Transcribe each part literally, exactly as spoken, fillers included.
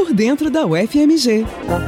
por dentro da U F M G.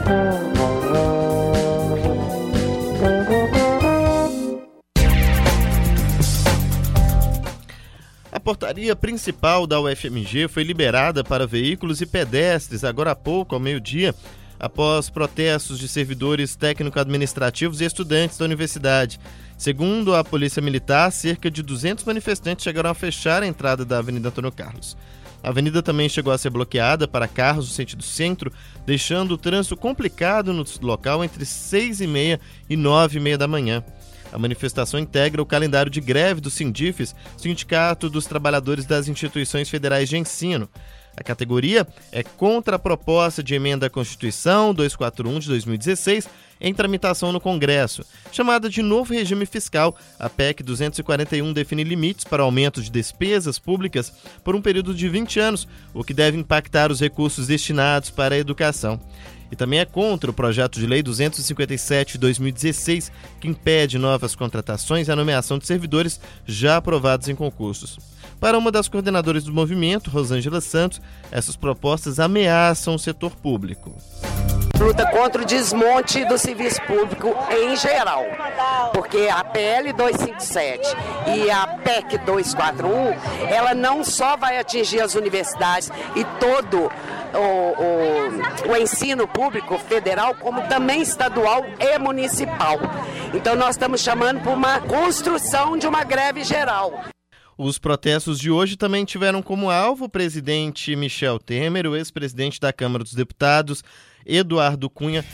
A portaria principal da U F M G foi liberada para veículos e pedestres agora há pouco, ao meio-dia, após protestos de servidores técnico-administrativos e estudantes da universidade. Segundo a Polícia Militar, cerca de duzentos manifestantes chegaram a fechar a entrada da Avenida Antônio Carlos. A avenida também chegou a ser bloqueada para carros no sentido centro, deixando o trânsito complicado no local entre seis e meia e nove e meia da manhã. A manifestação integra o calendário de greve do Sindifes, Sindicato dos Trabalhadores das Instituições Federais de Ensino. A categoria é contra a proposta de emenda à Constituição duzentos e quarenta e um de dois mil e dezesseis, em tramitação no Congresso. Chamada de Novo Regime Fiscal, a P E C duzentos e quarenta e um define limites para aumento de despesas públicas por um período de vinte anos, o que deve impactar os recursos destinados para a educação. E também é contra o projeto de lei duzentos e cinquenta e sete de dois mil e dezesseis, que impede novas contratações e a nomeação de servidores já aprovados em concursos. Para uma das coordenadoras do movimento, Rosângela Santos, essas propostas ameaçam o setor público. Luta contra o desmonte do serviço público em geral, porque a P L duzentos e cinquenta e sete e a P E C duzentos e quarenta e um, ela não só vai atingir as universidades e todo o, o, o ensino público federal, como também estadual e municipal. Então nós estamos chamando por uma construção de uma greve geral. Os protestos de hoje também tiveram como alvo o presidente Michel Temer, o ex-presidente da Câmara dos Deputados, Eduardo Cunha,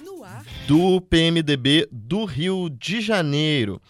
do P M D B do Rio de Janeiro.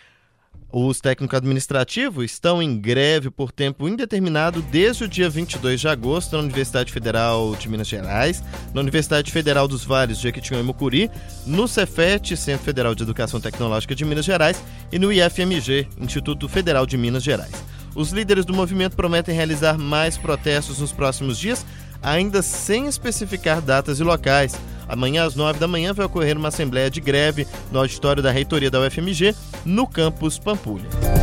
Os técnicos administrativos estão em greve por tempo indeterminado desde o dia vinte e dois de agosto na Universidade Federal de Minas Gerais, na Universidade Federal dos Vales de Jequitinhonha e Mucuri, no Cefet, Centro Federal de Educação Tecnológica de Minas Gerais, e no I F M G, Instituto Federal de Minas Gerais. Os líderes do movimento prometem realizar mais protestos nos próximos dias, ainda sem especificar datas e locais. Amanhã, às nove da manhã, vai ocorrer uma assembleia de greve no auditório da reitoria da U F M G, no campus Pampulha.